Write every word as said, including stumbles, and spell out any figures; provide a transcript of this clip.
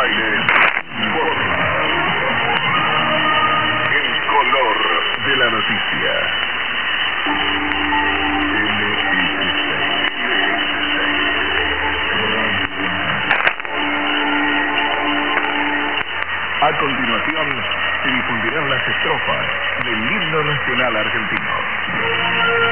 aire informa. El color de la noticia. L S seis. A continuación, se difundirán las estrofas del himno nacional argentino.